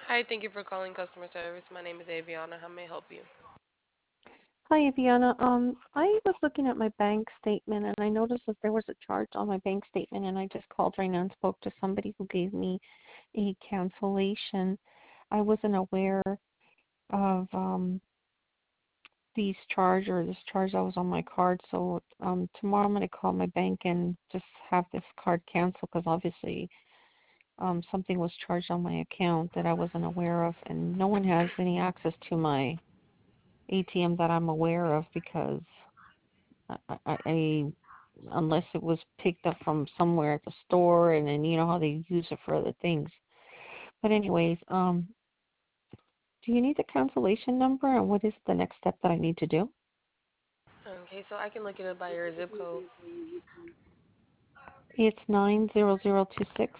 Hi, thank you for calling customer service. My name is Aviana. How may I help you? Hi, Aviana. I was looking at my bank statement and I noticed that there was a charge on my bank statement, and I just called right now and spoke to somebody who gave me a cancellation. I wasn't aware of this charge that was on my card. So tomorrow I'm going to call my bank and just have this card canceled, because obviously something was charged on my account that I wasn't aware of, and no one has any access to my ATM that I'm aware of, because I unless it was picked up from somewhere at the store, and then you know how they use it for other things. But anyways, do you need the cancellation number, and what is the next step that I need to do? Okay, so I can look it up by your zip code. It's 90026.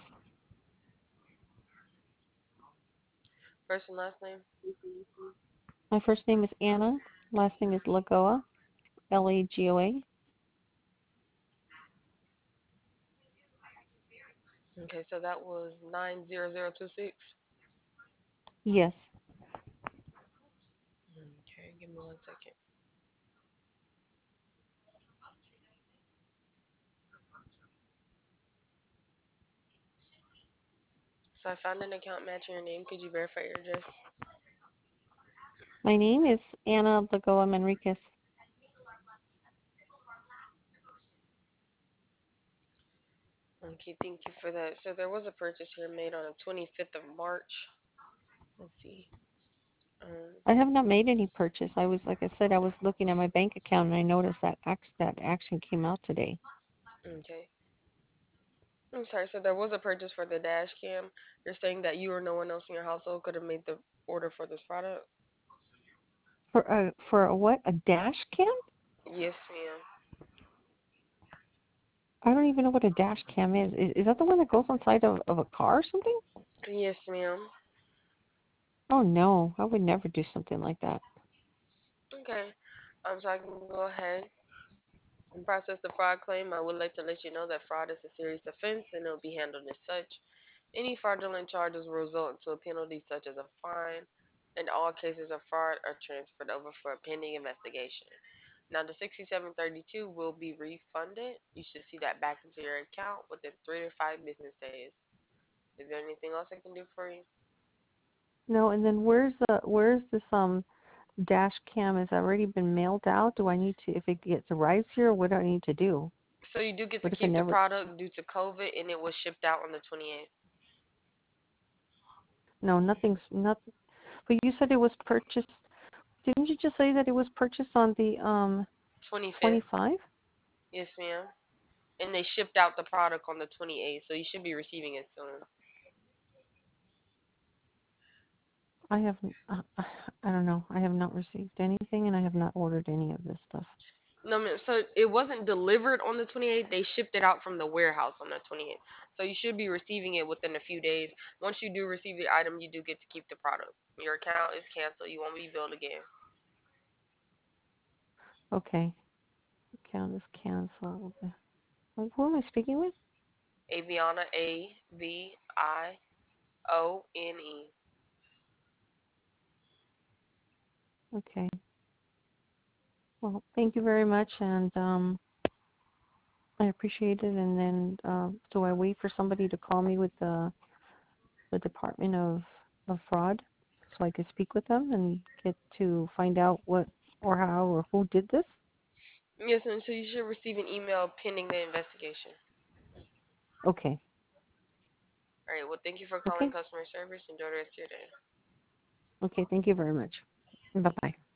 First and last name. My first name is Anna. Last name is Lagoa, Lagoa. Okay, so that was 90026. Yes. Okay, give me 1 second. So I found an account matching your name. Could you verify your address? My name is Anna Lagoa Manriquez. Okay, thank you for that. So there was a purchase here made on the 25th of March. Let's see. Um, I have not made any purchase. Like I said, I was looking at my bank account and I noticed that that action came out today. okay. I'm sorry. So there was a purchase for the dash cam. You're saying that you or no one else in your household could have made the order for this product? For a what? A dash cam? Yes, ma'am. I don't even know what a dash cam is. Is that the one that goes inside of a car or something? Yes, ma'am. Oh no, I would never do something like that. Okay. So I can go ahead and process the fraud claim. I would like to let you know that fraud is a serious offense and it will be handled as such. Any fraudulent charges will result into a penalty such as a fine, and all cases of fraud are transferred over for a pending investigation. Now, the 6732 will be refunded. You should see that back into your account within 3 to 5 business days. Is there anything else I can do for you? No, and then where's this dash cam? Has already been mailed out? Do I need to, if it gets arrives here, what do I need to do? So you do get to What if it keep the never? product due to COVID, and it was shipped out on the 28th. No, nothing's nothing. But you said it was purchased. Didn't you just say that it was purchased on the 25th. 25? Yes, ma'am. And they shipped out the product on the 28th, so you should be receiving it soon. I haven't. I don't know. I have not received anything, and I have not ordered any of this stuff. No, ma'am. So it wasn't delivered on the 28th. They shipped it out from the warehouse on the 28th. So you should be receiving it within a few days. Once you do receive the item, you do get to keep the product. Your account is canceled. You won't be billed again. Okay. Account is canceled. Who am I speaking with? Aviana, Avione. Okay. Well, thank you very much, and I appreciate it. And then, do I wait for somebody to call me with the Department of Fraud so I could speak with them and get to find out what or how or who did this? Yes, and so you should receive an email pending the investigation. Okay. All right. Well, thank you for calling Okay. customer service. Enjoy the rest of your day. Okay. Thank you very much. Bye bye.